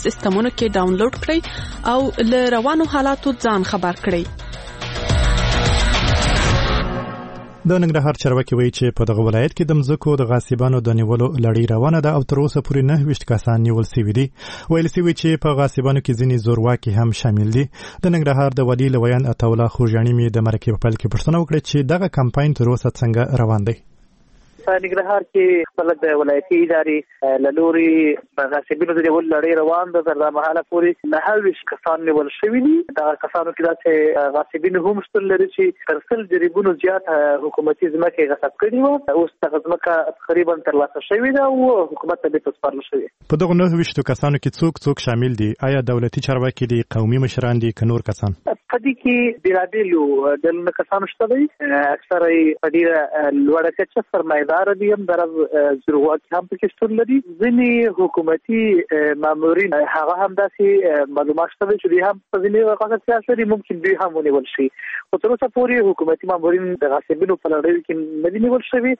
سیستمونو کې ډاونلوډ کړئ او له روانو حالاتو ځان خبر کړئ. د ننګرهار چارواکي وایي چې په دغه ولایت کې د مځکو د غاصبانو د نیولو لړۍ روانه ده او تر اوسه پورې 29 کسان نیول شوي دي. ویل شوي چې په غاصبانو کې ځینې زورواکي هم شامل دي. د ننګرهار د والي لویان عطاالله خوږیاڼي مې د مرکې په پیل کې پوښتنه وکړه چې دغه کمپاین تر اوسه څنګه روان دی. په ننګرهار کې خپل د ولایتي ادارې له لوري په غاصبینو د نیولو لړۍ روان ده. تر دا مهاله پورې 29 کسان نیول شوي دي. دغه کسانو کې داسې غاصبین هم شتون لري چې تر 100 جریبونو زیات حکومتي ځمکې غصب کړي وو. اوس دغه ځمکه تقریبا ترلاسه شوې ده او حکومت ته بیرته سپارل شوې. په دغه 29 کسانو کې څوک شامل دي؟ آیا دولتي چارواکي دي، قومي مشران دي، که نور کسان؟ په دې کې بیلابیلو ډلو کسانو شته دي. اکثره په ډیره لوړه کچه سرمایه‌دار دي، هم درز زورواکي هم پکې شتون لري. ځینې حکومتي مامورین هغه هم داسې معلومات شته چې دوی هم په ځینې وقایع سیاسي ممکن دوی هم ونیول شي. خو تر اوسه پورې حکومتي مامورین د غاصبینو په لړۍ کې نه دي نیول شوي.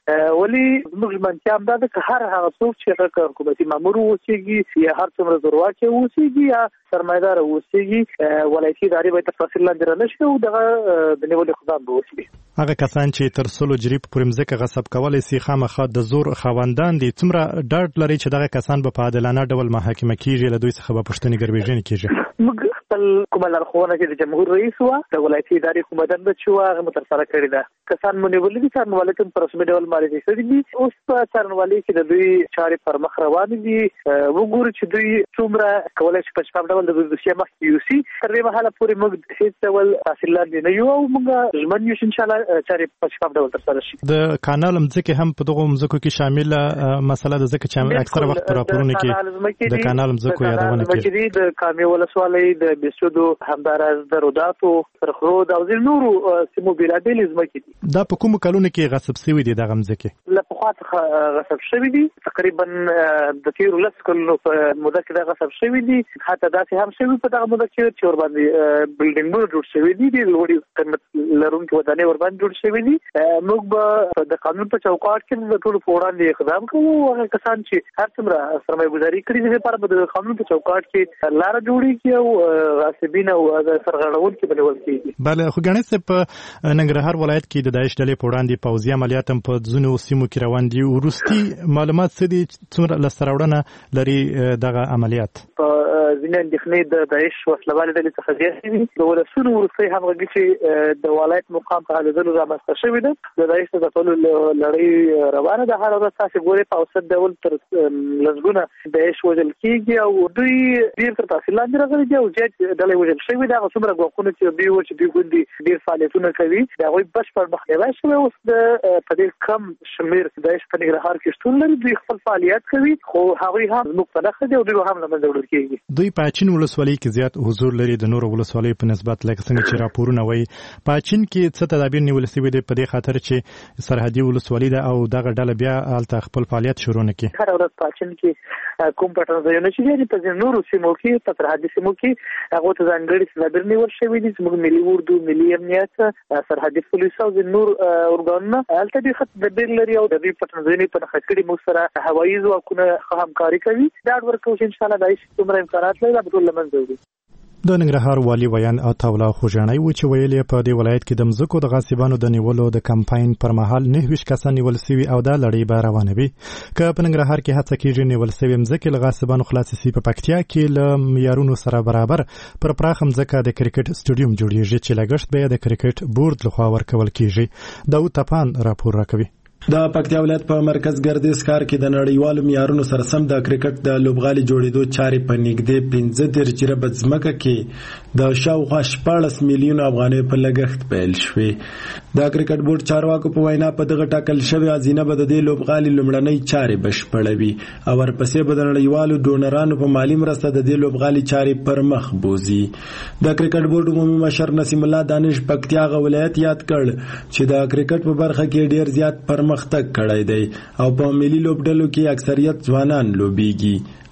ولی موږ منځ هم دا چې هر هغه څوک چې حکومتي مامور اوسېږي یا هر څومره زورواکي اوسېږي یا سرمایه‌دار اوسېږي، ولایتي ادارې باید تفصیل لاندې رانشي او دغه د نیولو اقدام وشي. هغه کسان چې تر 100 جریب پورې مځکه غصب کولای شي خامخا د زور خاوندان دي. څومره ډاډ لري چې دغه کسان به په عادلانه ډول محاکمه کیږي؟ له دوی څخه به پوښتنې ګرځېږي کیږي. موږ خپل کومه لارښوونه چې د جمهور رئیس و د ولایتي ادارې کومه دنده چې هغه مترسره کړې ده. کسان مونږ ولې څرنوالي ته په رسمي ډول معرفي شوي دي. اوس په څرنوالي کې د دوی چارې پر مخ روان دي. وګورو چې دوی څومره کولای شي په شپږ ډول د دوسیه مخ یوسي. تر دې مهاله پورې موږ هیڅ ډول تحصیل لاندې نه یو او موږ ژمن یو ان شاء الله چارې په شپږ ډول ترسره شي. د کانال مځکه هم په دغه مځکو کې شامله مسله ده، ځکه چې اکثره وخت راپورونه کې د کانال مځکو یادونه کوي. د کامې ولسوالۍ د بسودو همدارز د روداتو سرخرود او نورو سیمو بیلابیل ځمکې دي. دا په کوم کلونو کې غصب شوي دي دغه ځمکې؟ له پخوا څخه غصب شوي دي. تقریبا د تیرو 10 کلونو په موده کې دا غصب شوي دي. حتی داسې هم شوي په دغه موده کې چې ور باندې بلډینګونه جوړ شوي دي، د لوړې قیمت لرونکي ودانۍ ور باندې جوړ شوي دي. موږ به د قانون په چوکاټ کې د ټولو په وړاندې اقدام کوو. هغه کسان چې هر څومره سرمایه‌ګذاري کړي دي لپاره به د قانون په چوکاټ کې لار جوړیږي او غاصبین او سرغړونکي بنول کیږي. بله، خو ګڼې په ننګرهار ولایت کې د داعش ډلې په وړاندې پوځي عملیات هم په ځینو سیمو کې روان دي. وروستي معلومات څه دي؟ څومره لاسته راوړنه لري دغه عملیات؟ په ځینې اندېښنې د داعش وسلوالې ډلې څخه زیاتې دي. د ولسونو وروستۍ همغږي چې د ولایت مقام ته حالېدلو رامنځته شوې ده. د داعش د ځپلو لړۍ روانه ده. هره ورځ تاسې ګورئ په اوسط ډول تر لسګونه داعش وژل کېږي او دوی ډېر تر تحصیل لاندې راغلي دي او زیات ډلې وژل شوي دي. هغه څومره ګواښونه چې دوی و چې دوی ګوندې ډېر فعالیتونه کوي د هغوی بشپړ مخنیوی شوی. اوس د په ډېر کم شمېر داعش په ننګرهار کې شتون لري. دوی خپل فعالیت کوي خو هغوی هم زموږ په نښه دي او دوی هم له منځه وړل کېږي. دوی په اچین ولسوالۍ کې زیات حضور لري د نورو ولسوالیو په نسبت، لکه څنګه چې راپورونه وایي. په اچین کې څه تدابیر نیول شوي دي په دې خاطر چې سرحدي ولسوالي ده او دغه ډله بیا هلته خپل فعالیت شروع نه کړي؟ هره ورځ په اچین کې کوم پټن ځایونه چې دي په نورو سیمو کې په سرحدي سیمو کې هغه ته ځانګړي تدابیر نیول شوي دي. زموږ ملي اردو، ملي امنیت، سرحدي پولیس او نور ارګانونه هلته د خط تدابیر لري او د دې پټن ځایونه په نښه کړي. موږ سره هوایي ځواکونه همکاري کوي. دا ورکوي چې ان شاء الله داعش څومره امکانات لري دا به ټول له منځه وړي. د ننګرهار والي ویان عطاالله خوږیاڼي و چې ویل په دې ولایت کې د مځکو د غاصبانو د نیولو د کمپاین پر مهال 29 کسان نیول شوي او دا لړۍ به روانه وي. که په ننګرهار کې هڅه کېږي نیول شوي مځکې له غاصبانو خلاصې شي، په پکتیا کې له معیارونو سره برابر پر پراخه مځکه د کرکټ سټیډیوم جوړیږي چې لګښت به د کرکټ بورډ لخوا ورکول کېږي. داود تپان راپور راکوي. د پکتیا ولایت په مرکز ګردیز ښار کې د نړیوالو معیارونو سره سم د کرکټ د لوبغالي جوړېدو چارې په نږدې 15 جریبه ځمکه کې د شاوخوا 14 میلیون افغانۍ په لګښت پیل شوې. د کرکټ بورډ چارواکو په وینا په دغه ټاکل شوی ازینه به د دې لوبغالي لومړنۍ چارې بشپړوي او ورپسې به د نړیوالو ډونرانو په مالی مرسته د دې لوبغالي چارې پر مخ بوزي. د کرکټ بورډ عمومي مشر نسیم الله دانش پکتیا ولایت یاد کړ چې د کرکټ په برخه کې ډیر زیات پرمختګ کړی دی او په ملي لوبډلو کې اکثریت ځوانان لوبيږي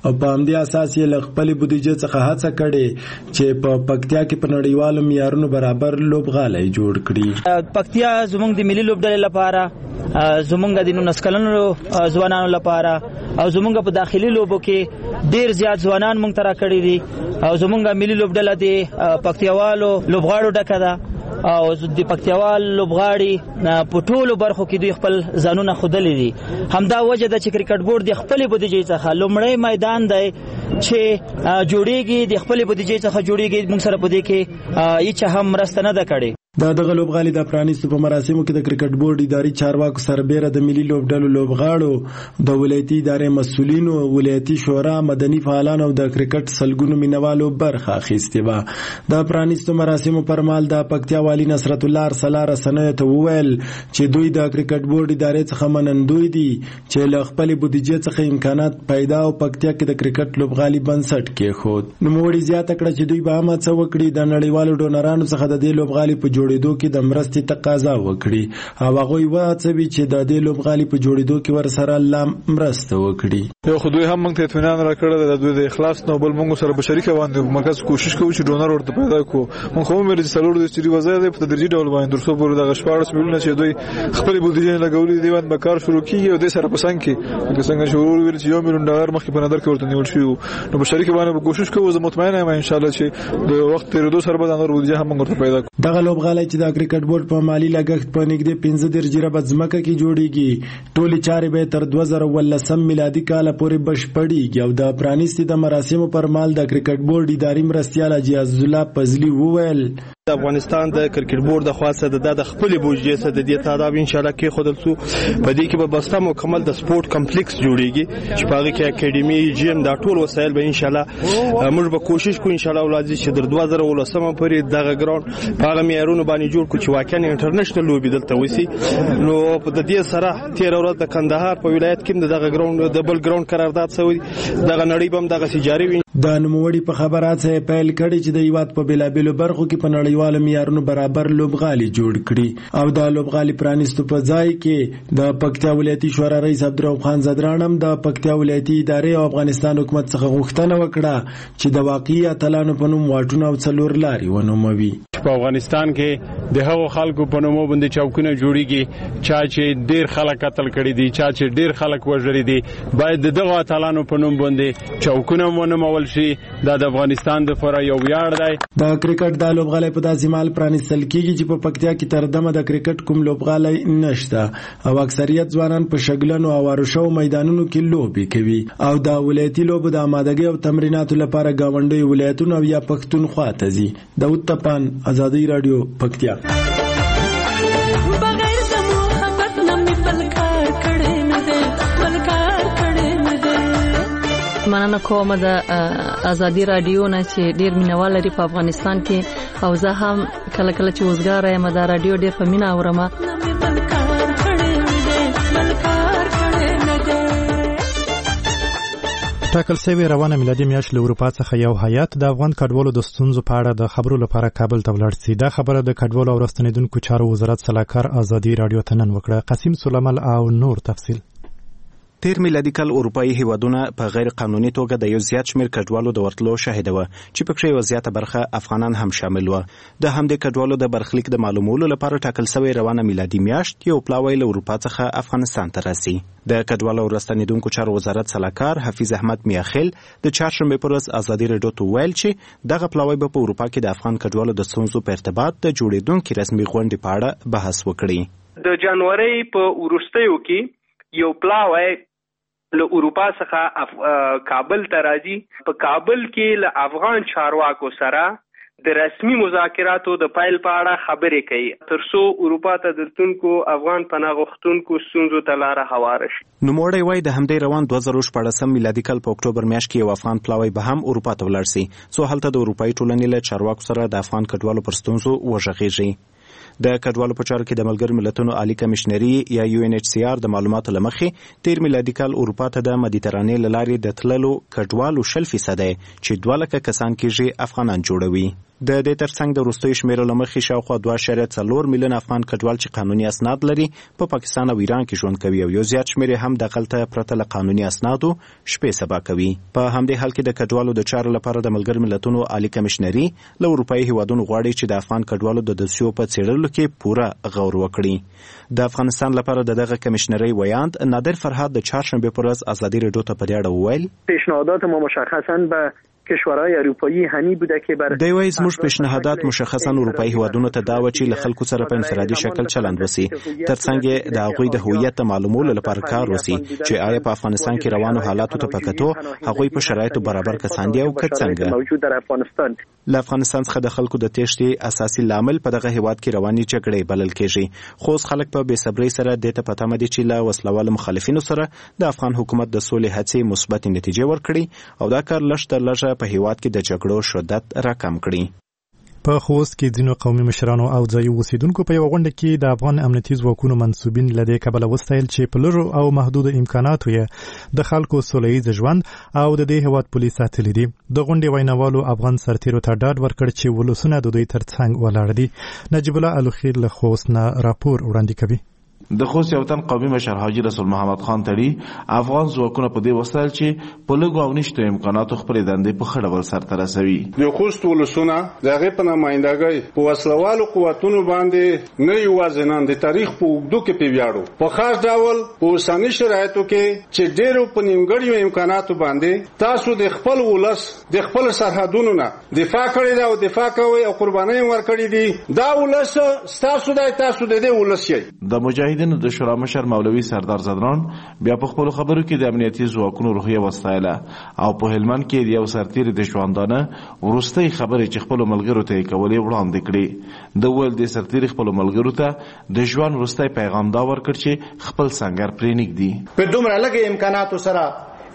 او په همدې اساس یې له خپلې بودیجې څخه هڅه کړې چې په پکتیا کې په نړیوالو معیارونو برابر لوبغالی جوړ کړي. پکتیا زموږ د ملي لوبډلې لپاره، زموږ د 19 کلنو ځوانانو لپاره او زموږ په داخلي لوبو کې ډیر زیات ځوانان مونږ ترا کړی دي او زموږ ملي لوبډله د پکتیاوالو لوبغاړو ډکه ده او د پکتیاوال لوبغاړي په ټولو برخو کې دوی خپل ځانونه ښودلي دي. همدا وجه ده چې کرکټ بورډ د خپلې بودیجې څخه لومړی میدان دی چې جوړیږي، د خپلې بودیجې څخه جوړیږي. موږ سره په دې کې هیڅ هم مرسته نه ده کړې. دغه لوبغالي د پرانیستو په مراسمو کې د کرکټ بورډ اداري چارواکو سربېره د ملي لوبډلو لوبغاړو، د ولایتي ادارې مسؤلینو، ولایتي شورا، مدني فعالانو او د کرکټ سلګونو مینوالو برخه اخیستې وه. د پرانیستو مراسمو پر مهال د پکتیا والي نصرت الله ارسلا رسنیو ته وویل چې دوی د کرکټ بورډ ادارې څخه منندوی دي چې له خپلې بودیجې څخه امکانات پیدا او پکتیا کې د کرکټ لوبغالي بنسټ کېښود. نوموړي زیاته کړه چې دوی به هم هڅه وکړي د نړیوالو ډونرانو څخه د دې لوبغالي په جوړېدو کې د مرستې تقاضا وکړي او هغوی وهڅوي چې د دې لوبغالي په جوړېدو کې ورسره الله مرسته وکړي. یو خو دوی هم موږ ته اطمینان راکړی د دوی د اخلاص نه، بل موږ سره په شریکه باندې مرکز کوشش کوو چې ډونر ورته پیدا کړو. موږ خو ویل چې څلور د سری وزای په تدریجي ډول باندې تر څو پورې د 14 میلیونه چې دوی خپل بودیجه لګولې دی باندې کار شروع کیږي او د سره پسند کې څنګه شروع ویل چې 1 میلیون ډالر مخکې په نظر کې ورته نیول شو. نو په شریکه باندې کوشش کوو، زه مطمئن یم ان شاء الله چې د وخت تیرېدو سره به نور بودیجه هم ورته پیدا کړو. دغه لوبغالی چې د کرکټ بورډ په مالی لګښت په نږدې 15 جریبه ځمکه کې جوړیږي، ټولې چارې به تر 2019 میلادي کال پورې بشپړیږي. او د پرانیستي د مراسمو پر مهال د کرکټ بورډ اداري مرستیال حاجي عزالله فضلي وویل د افغانستان د کرکټ بورډ د خاصه د خپل بودیجې سره د دې تعداد ان شاء الله کې خودل سو په دې کې به بسته مکمل د سپورت کمپلیکس جوړیږي چې په هغه کې اکیډمي، جیم، دا ټول وسایل به ان شاء الله موږ به کوشش کوو ان شاء الله ولادي چې در 2019 پورې دغه ګراوند په هغه معیارونو باندې جوړ کړو چې واقعا انټرنیشنل لوبي دلته وسی. نو په دې سره 13 ورځې د کندهار په ولایت کې دغه ګراوند د بل ګراوند قرارداد شوی، دغه نړۍ بم دغه سجاري وي. د نوموړي په خبرات سره پیل کړي چې د هیواد په بیلابیلو برخو کې په نړیوالو معیارونو برابر لوبغالي جوړ کړي او د لوبغالي پرانیستو په ځای کې د پکتیا ولایتي شورا رئیس عبدالرؤف خان زدرانم د پکتیا ولایتي ادارې او افغانستان حکومت څخه غوښتنه وکړه چې د واقعي اتلانو په نوم واټونه او څلور لاري ونوموي. په افغانستان کې د هغو خلکو په نومو باندې چوکونه جوړیږي چې ډیر خلک قتل کړي دي، چې ډیر خلک وژلي دي، باید دغه اتلانو په نوم باندې چوکونه ونومول شي. دا د افغانستان د فورا یو ویاړ دی. د کرکټ د لوبغالي په داسې مال پرانیستل کیږي چې په پکتیا کې تر دمه د کرکټ کوم لوبغالی نشته او اکثریت ځوانان په شګلنو او وارشو میدانونو کې لوبي کوي او د ولایتي لوبو د آمادګۍ او تمریناتو لپاره گاونډي ولایتونو او یا پښتونخوا ته ځي. داود تپان، آزادی رادیو، پکتیا. مننه کوم د آزادی رادیو نه چې ډیر مینوال لري په افغانستان کې او زه هم کله کله چې وزګار یم د رادیو ډیر په مینا اورم. ټاکل شوی روانه میلادي میاشت له اروپا څخه یو هیئت د افغان کډوالو د ستونزو په اړه د خبرو لپاره کابل ته ولاړ شي. دا خبره د کډوالو او راستنیدونکو چارو وزارت سلاکار آزادی رادیو ته نن وکړه. قاسم سلیمان او نور تفصیل. تیر میلادي کال اروپایي هیوادونه په غیر قانوني توګه د یو زیات شمیر کډوالو د ورتلو شاهد و چې پکې یو زیاته برخه افغانان هم شامل و. د همدې کډوالو د برخلیک د معلومولو لپاره ټاکل شوی روانه میلادي میاشت یو پلاوی له اروپا څخه افغانستان ته راسي. د کډوالو او راستنیدونکو چارو وزارت سلاکار حفیظ احمد میاخیل د چهارشنبه پر ورځ آزادي رادیو ته ویل چې دغه پلاوی به په اروپا کې د افغان کډوالو د ستونزو په ارتباط د جوړېدونکو رسمي غونډې په اړه بحث وکړي. د جنوري په وروستیو کې یو پلاوی له اروپا څخه کابل ته راځي. په کابل کې له افغان چارواکو سره د رسمي مذاکراتو د پایل په اړه خبرې کوي ترڅو اروپا ته درتونکو افغان پناه غوښتونکو ستونزو ته لاره هواره شي. نوموړی وایي د همدې روان 2014 میلادي کال په اکتوبر میاشت کې یو افغان پلاوی به هم اروپا ته ولاړ شي څو هلته د اروپایي ټولنې له چارواکو سره د افغان کډوالو پر ستونزو وغږیږي. د کډوالو په چارو کې د ملګرو ملتونو عالی کمشنري یا UNHCR د معلوماتو لمخې تیر میلادي کال اروپا ته د مدیترانې له لارې د تللو کډوالو 20% چې 2 لکه کسان کېږي افغانان جوړوي. د دې ترڅنګ د وروستیو شمیرو له مخې شاوخوا 2.4 میلیون افغان کډوال چې قانوني اسناد لري په پاکستان او ایران کې ژوند کوي او یو زیات شمیر هم دغلته پرته له قانوني اسنادو شپې سبا کوي. په همدې حال کې د کډوالو د چارو لپاره د ملګرو ملتونو عالی کمشنري له اروپایي هیوادونو غواړي چې د افغان کډوالو د دسیو په څېړلو کې پوره غور وکړي. د افغانستان لپاره دغه کمشنري ویاند نادر فرهاد د چهارشنبه پر ورځ ازادي رادیو ته په دې اړه وویل پیشنهادات ما مشخصا به کشورهای اروپایی هنی بوده که بر دی وایي زموږ پیشنهادات مشخصا اروپایي هیوادونو ته دا و چې له خلکو سره په انفرادي شکل چلند وسی ترڅنګ د هغوی د هویت معلومولو لپاره کار وسی چې آیا په افغانستان کې روانو حالاتو ته پکتو هغوی په شرایطو برابر کسان دي او څنګه موجود در افغانستان له افغانستان څخه د خلکو د تېښتې اساسي لامل په دغه هیواد کې رواني جګړې بلل کېږي. خو خلک په بې صبرۍ سره د ته پته مدي چې له وسلوال مخالفینو سره د افغان حکومت د سولې هڅې مثبت نتیجې ورکړي او دا کار لږ تر لږه په هیواد کې د جګړو شدت راکم کړي. په خوست کې ځینو قومي مشرانو او ځایي اوسیدونکو په یو غونډه کې د افغان امنیتي ځواکونو منسوبین له دې کبله وستایل چې په لږو او محدودو امکاناتو یې د خلکو سوله ییز ژوند او د دې هیواد پولیس ساتلي دي. د غونډې ویناوالو افغان سرتیرو ته ډاډ ورکړ چې ولسونه د دوی ترڅنګ ولاړ دي. نجیب الله الخیر له خوست نه راپور وړاندې کوي. د خوست یو تن قومي مشر حاجی رسول محمد خان تړي افغان ځواکونه په دې وسایل چې په لږو او نشته امکاناتو خپلې دندې په ښه ډول سرته رسوي. د خوست ولسونه د هغې په نمایندګۍ په وسلوالو قوتونو باندې نه یوازې نن د تاریخ په اوږدو کې پې ویاړو په خاص ډول په اوسني شرایطو کې چې ډېرو په نیمګړیو امکاناتو باندې تاسو د خپل ولس د خپل سرحدونو نه دفاع کړې ده او دفاع کوئ او قربانۍ ورکړي دي. دا ولس ستاسو دی تاسو د دې ولس یې. د مجاهدینو د شورا مشر مولوي سردار زدران بیا په خپل خبرو کې د امنیتي ځواکونو روحیه وستایله او په هلمند کې د یو سرتیر د ژوندانه وروستۍ خبرې چې خپل ملګرو ته یې کولې وړاندې کړې. د ویل د سرتیر خپل ملګرو ته د ژوند وروستی پیغام دا ورکړ چې خپل سنگر پرې نږدي. په دومره لږ امکاناتو سره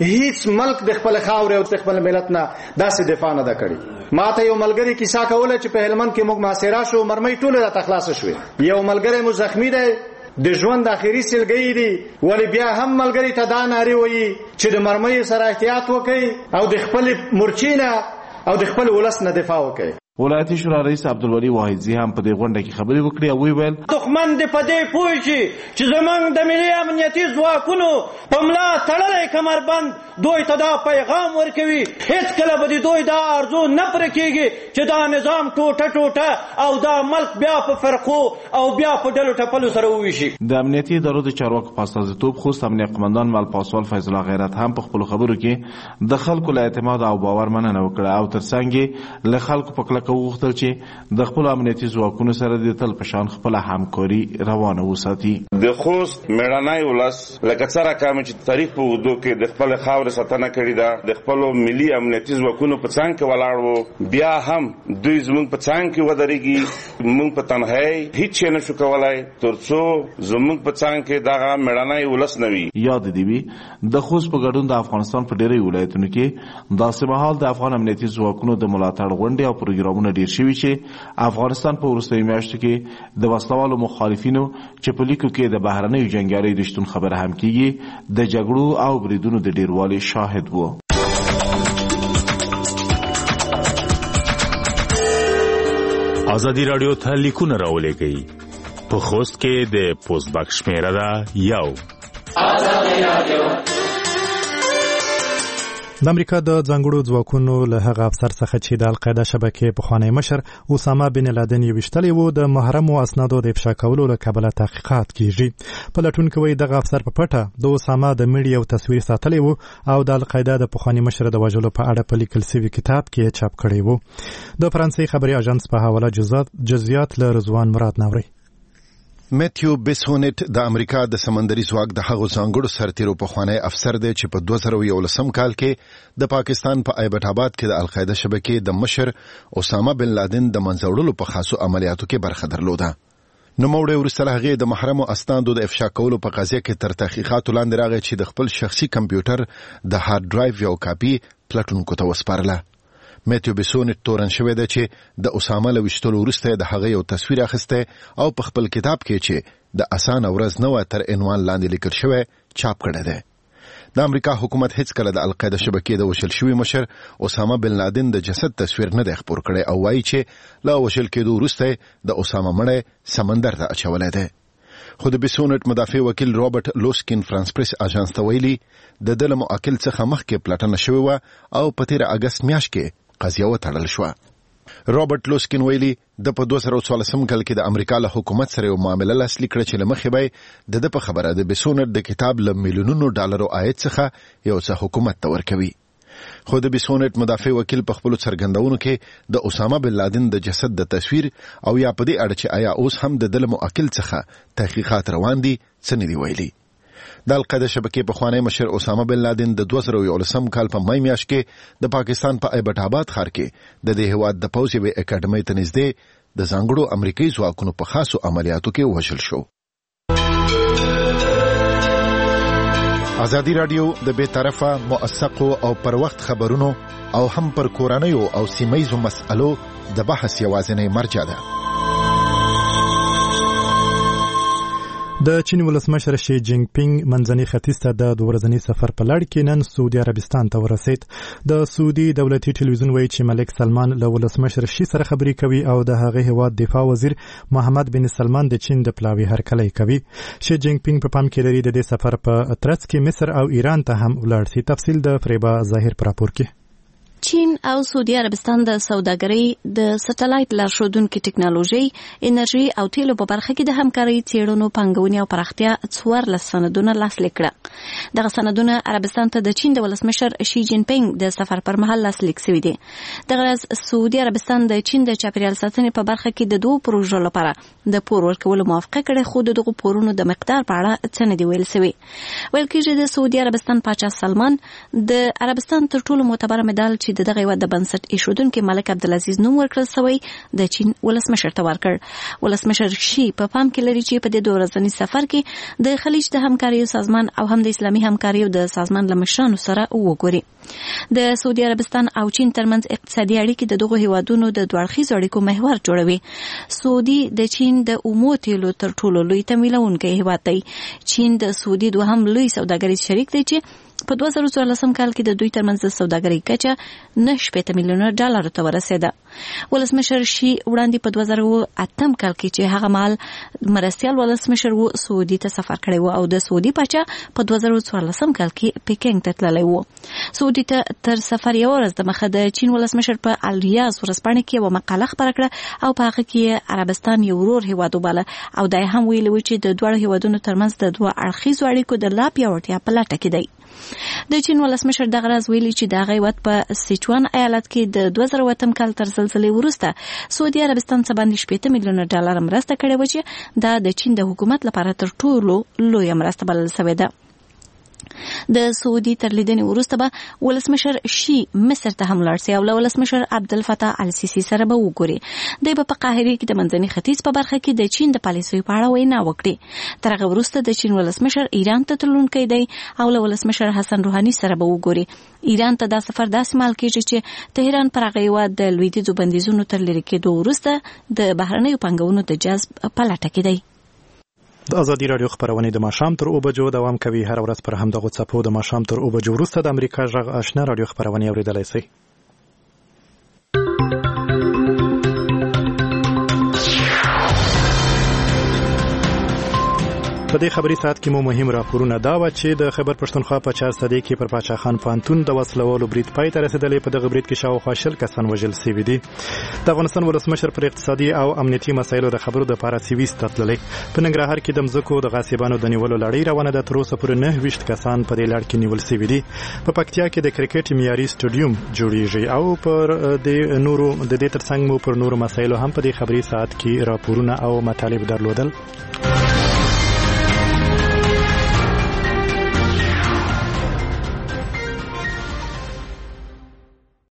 هیڅ ملک د خپل خاورې او خپل ملت نه داسې دفاع نه ده کړې. ما ته یو ملګری کیسه کوله چې په هلمند کې موږ محاصره شو مرمۍ ټولې راته خلاصه شوې. یو ملګری مو زخمی دی د ژوند اخري سلګۍ دي ولی بیا هم ملګری ته دا نارې وایي چې د مرمۍ سره احتیاط وکړي او د خپل مورچې نه او د خپل ولس نه دفاع وکړي. ولایتي شورا رئیس عبدالولي واحدزي هم په دې غونډه کې خبرې وکړې او ویل دښمن دې په دې پوه شي چې زموږ د ملي امنیتي ځواکونو په ملا تړلی کمربند دوی ته دا پیغام ورکوي هېڅکله به د دوی دا ارزو نه پوره کېږي چې دا نظام ټوټه ټوټه او دا ملک بیا په فرقو او بیا په ډلو ټپلو سره وویشي. د امنیتي ادارو د چارواکو په استازیتوب خوست امنیه قمندان مل پاسوال فیض الله غیرت هم په خپلو خبرو کې د خلکو له اعتماد او باور مننه وکړه او ترڅنګ یې له خلکو په کلکه وغوښتل چې د خپل امنیتي ځواکونو سره د تل په شان خپله همکاري روانه وساتي. د خوست میړنی ولس لکه څرنګه چې تاریخ په اوږدو کې د خپل خاورې ساتنه کړې ده د خپلو ملي امنیتي ځواکونو په څنګ کې ولاړ وو بیا هم دوی زموږ په څنګ کې ودرېږي. موږ په تنهایي هیڅ شی نشو کولی تر څو زموږ په څنګ کې دغه میړنی ولس نه وي. یاد دې وي د خوست په ګډون د افغانستان په ډېری ولایتونو کې داسې مهال د افغان امنیتي ځواکونو د ملاتړ غونډې او پروګرامونه ډېر شوي چې افغانستان په وروستیو میاشتو کې د وسلوالو مخالفینو چې په لیکو کې د بهرنیو جنګیالیو د شتون خبره هم کیږي د جګړو او بریدونو د ډیروالي شاهد وو. ازادي رادیو ته لیکونه راولېږئ په خوست کې د پوسټ باکس شمیره ده یو. ازادي رادیو د امریکا د ځانګړو ځواکونو له هغه افسر څخه چې د القاعده شبکې پخوانی مشر اسامه بن لادن یې ویشتلی و د محرمو اسنادو د افشا کولو له کبله تحقیقات کیږي. پلټونکي وایي دغه افسر په پټه د اسامه د مړي یو تصویر ساتلی و او د القاعده د پخوانی مشر د وژلو په اړه په لیکل سوي کتاب کې چاپ کړی و. د فرانسې خبري اژانس په حواله جزئیات له رضوان مراد ناوري. میتیو بیسونټ د امریکا د سمندري ځواک د هغو ځانګړو سرتیرو پخوانی افسر دی چې په 2011 کال کې د پاکستان په ایبټ آباد کې د القاعده شبکې د مشر اسامه بن لادن د منځوړلو په خاصو عملیاتو کې برخه درلوده. نوموړی وروسته له هغې د محرمو اسنادو د افشا کولو په قضیه کې تر تحقیقاتو لاندې راغی چې د خپل شخصي کمپیوټر د هارد ډرایو یو کاپي پلټونکو ته وسپارله. میتیو بیسونټ تورن شوی دی چې د اسامه له وشتلو وروسته د هغه یو تصویر اخیسته او په خپل کتاب کې چې د اسانه ورځ نو تر عنوان لاندې لیکل شوی چاپ کړی دی. د امریکا حکومت هیڅ کله د القاعده شبکې د وشل شوی مشر اسامه بن لادن د جسد تصویر نه دی خپور کړی او وایي چې لا وشل کېدو وروسته د اسامه مړی سمندر ته اچولی دی. خو د بیسونټ مدافع وکیل رابرټ لوسکین فرانس پریس اژانس ته ویلي د دل موکل څخه مخکې پلټنه شوې و او په 13 اگست میاشت کې قضیه وتړل شو. رابرټ لوسکین ویلي د په 2014 کال کې د امریکا له حکومت سره یو معامله لاسلیک کړه چې لمخې به د په خبره د بیسونټ د کتاب له میلیونونو ډالرو عاید څخه یو څه حکومت ته ورکوي. خو د بیسونټ مدافع وکیل په خپل څرګندونو کې د اسامه بن لادن د جسد د تصویر او یا په دې اړه چې آیا اوس هم د دل موکل څخه تحقیقات روان دي څه نه دی ویلي. د القاعده شبکې په خوانی مشر اسامه بن لادن د 2011 کال په مای میاشت کې د پاکستان په ایبټ آباد ښار کې د دې هواد د پوځي اکیډمۍ ته نږدې د ځانګړو امریکایي ځواکونو په خاصو عملیاتو کې وژل شو. ازادي رادیو د بے طرفه موثقو او پر وخت خبرونو او هم پر کورنیو او سیمایزو مسألو د بحث یوازینی مرجع ده. د چین ولسمشر شي جینګ پینګ منځني ختیځ ته د 2 ورځني سفر په لړ کې نن سعودي عربستان ته ورسید. د سعودي دولتي ټلویزیون وایي چې ملک سلمان له ولسمشر شي سره خبرې کوي او د هغه هیواد دفاع وزیر محمد بن سلمان د چین د پلاوي هرکلی کوي. شي جینګ پینګ په پام کې لري د دې سفر په ترڅ کې مصر او ایران ته هم ولاړ شي. تفصیل د فریبا ظاهر پر راپور کې. چین او سعودي عربستان د سوداګرۍ د سټلایټ لارښودونکو ټکنالوژي، انرژي او تیلو په برخه کې د همکارۍ څېړنو، پانګونې او پراختیا 14 سندونه لاسلیک کړه. دغه سندونه عربستان ته د چین د ولسمشر شي جین پینګ د سفر پر مهال لاسلیک شوي دي. دغه سعودي عربستان د چین د چاپیریال ساتنې په برخه کې د 2 پروژو لپاره د پور ورکولو موافقه کړې، خو د دغو پورونو د مقدار په اړه څه نه دی ویل شوی. ویل کېږي د سعودي عربستان پاچا سلمان د عربستان تر ټولو معتبره مډال چې دغه هیواد د بنسټ ایښودونکي ملک عبدالعزیز نوم ورکړل شوی د چین ولسمشر ته ورکړ. ولسمشر شي په پام کې لري چې په دې 2 ورځني سفر کې د خلیج د همکاریو سازمان او هم د اسلامي همکاریو د سازمان له مشرانو سره وګوري. د سعودي عربستان او چین ترمنځ اقتصادي اړیکې د دغو هیوادونو د دوه اړخیزو اړیکو محور جوړوي. سعودي د چین د اومو تیلو تر ټولو لوی تمویلونکی هیواد دی. چین د سعودي دوهم لوی سوداګریز شریک دی چې په 2014 کال کې د دوی ترمنځ د سوداګرۍ کچه 9 میلیونه ډالر ته ورسېده. ولسمشر شي وړاندې په 2008 کال کې چې هغه مال مرستیال ولسمشر و سعودي ته سفر کړی و او د سعودي پاچا په 2014 کال کې پیکینګ ته تللی و. سعودي ته تر سفر یو ورځ د مخه د چین ولسمشر په الریاض ورځپاڼه کې یو مقاله خپره کړه او په هغه کې عربستان یو ورور هیواد وباله او دا هم ویلي و چې د دوه هیوادونو ترمنځ د دوه اړخیزو اړیکو د لا پیاوړتیا په لټه کې دی. د چین ولسمشر دغه راز ویلي چې د هیواد په سیچوان ایالت کې د 2008 کال تر زلزلې وروسته سعودي عربستان څخه باندې 8 میلیونه ډالر مرسته کړې و چې دا د چین د حکومت لپاره تر ټولو لوی مرسته بلل شوې ده. د سعودي تر لیدنې وروسته به ولسمشر شي مصر ته هم لاړ شي او له ولسمشر عبدالفتاح السیسی سره به وګوري. دوی به په قاهره کې د منځني ختیځ په برخه کې د چین د پالیسیو په اړه وینا وکړي. تر هغه وروسته د چین ولسمشر ایران ته تلونکی دی او له ولسمشر حسن روحاني سره به وګوري. ایران ته دا سفر داسې مال کېږي چې تهران پر هغه هیواد د لویدیځو بندیزونو تر لرې کېدو وروسته د بهرنیو پانګونو د جذب په لټه کې دی. د ازادي رادیو خبرونه د ماښام تر 2 بجو دوام کوي. هر ورځ پر همدغه څپو د ماښام تر 2 بجو وروسته د امریکا غږ آشنا رادیو خبرونه اوریدلای شئ. په دې خبري ساعت کې مو مهم راپورونه دا و چې د خیبر پښتونخوا په 4 صدې کې پر پاچا خان پانتون د وسلوالو برید پای ته رسیدلې. په دغه برید کې شاوخوا 10 کسان وژل شوي دي. د افغانستان ولسمشر پر اقتصادي او امنیتي مسایلو د خبرو د پاره سویس ته تللی. په ننګرهار کې د مځکو د غاصبانو د نیولو لړۍ روانه ده. تر اوسه پورې 29 کسان په دې لړ کې نیول شوي دي. په پکتیا کې د کرکټ معیاري سټاډیوم جوړیږي او پر د نورو د دې ترڅنګ مو پر نورو مسایلو هم په دې خبري ساعت کې راپورونه او مطالب درلودل.